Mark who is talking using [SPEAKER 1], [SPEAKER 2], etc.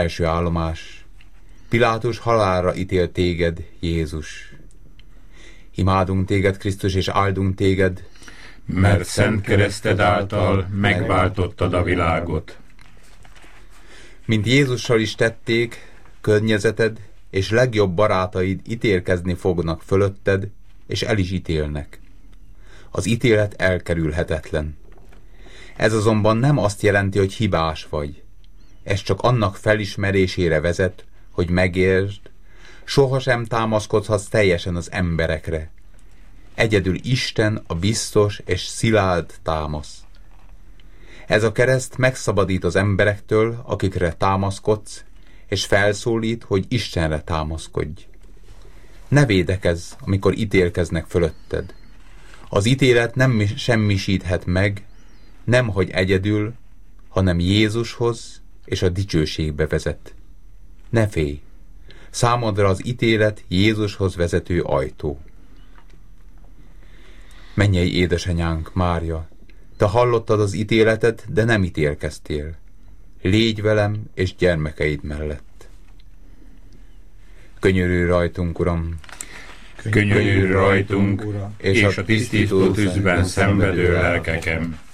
[SPEAKER 1] Első állomás. Pilátus halálra ítél téged, Jézus. Imádunk téged, Krisztus, és áldunk téged,
[SPEAKER 2] mert szent kereszted által megváltottad a világot.
[SPEAKER 1] Mint Jézussal is tették, környezeted és legjobb barátaid ítélkezni fognak fölötted, és el is ítélnek. Az ítélet elkerülhetetlen. Ez azonban nem azt jelenti, hogy hibás vagy. Ez csak annak felismerésére vezet, hogy megértsd, sohasem támaszkodhatsz teljesen az emberekre. Egyedül Isten a biztos és szilárd támasz. Ez a kereszt megszabadít az emberektől, akikre támaszkodsz, és felszólít, hogy Istenre támaszkodj. Ne védekezz, amikor ítélkeznek fölötted. Az ítélet nem semmisíthet meg, nemhogy egyedül, hanem Jézushoz és a dicsőségbe vezet. Ne félj! Számodra az ítélet Jézushoz vezető ajtó. Mennyei édesanyánk, Mária, te hallottad az ítéletet, de nem ítélkeztél. Légy velem és gyermekeid mellett. Könyörülj rajtunk, Uram!
[SPEAKER 2] Könyörülj rajtunk, és a tisztító tűzben szenvedő lelkeken.